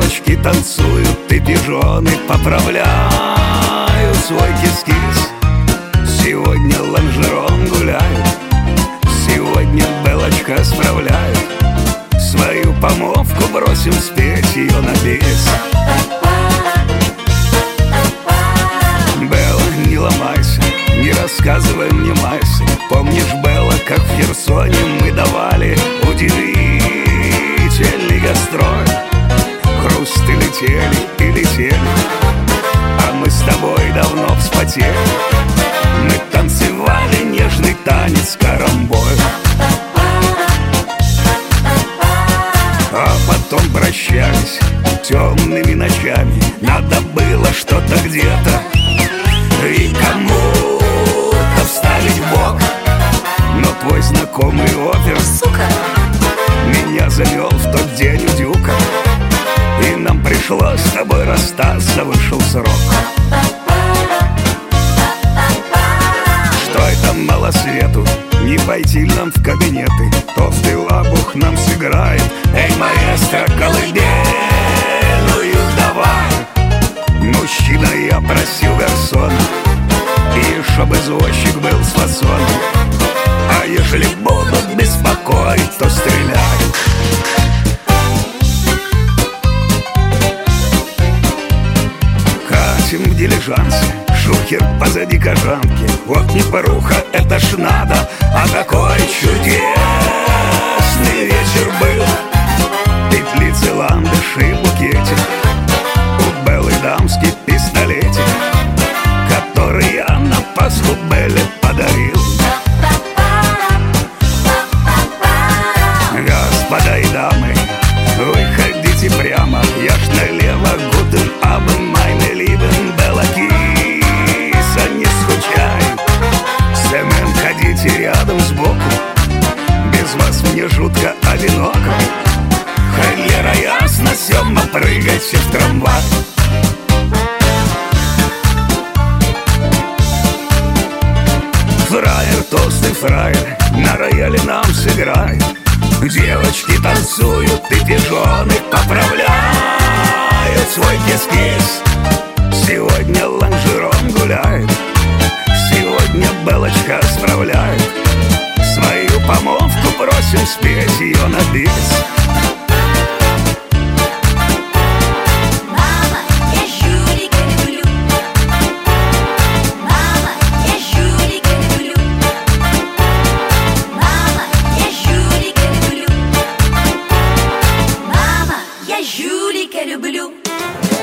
Девочки танцуют, и пижоны поправляют свой кис-кис. Сегодня лонжерон гуляют, сегодня Белочка справляет. Свою помолвку бросим спеть ее на бис. Белла, не ломайся, не рассказывай мне майсы. Помнишь, Белла, как в Херсоне мы давали удивительный гастроль? Хрусты летели и летели, а мы с тобой давно вспотели. Мы танцевали нежный танец карамболь, а потом прощались темными ночами. Надо было что-то где-то и кому-то вставить в бок. Но твой знакомый опер, сука, меня завел в тот день у Дюка, и нам пришлось с тобой расстаться, вышел срок. Что это мало свету, не пойти нам в кабинеты? Толстый лабух нам сыграет, эй, маэстро, колыбельную давай. Мужчина, я просил гарсона, и чтоб извозчик был с фасоном. А ежели будут беспокоить, то стреляй. Катим в дилижансе, шухер позади кожанки. Вот не поруха, это ж надо, а какой чудесный вечер был. Петлицы, ландыши, букетик, у Беллы дамский пистолетик, который я на Пасху Белле подарил. Господа и дамы, выходите прямо, я ж налево. Гутен абен, майне либен, Белла киса, не скучай. Семен, ходите рядом сбоку, без вас мне жутко одиноко. Холера ясно, Сема, прыгайте в трамвай. Фраер, толстый фраер, на рояле нам сыграет. Девочки танцуют, и пижоны поправляют свой кис-кис. Сегодня лонжерон гуляет, сегодня Белочка справляет. Свою помолвку просим спеть ее на бис. Жулика люблю.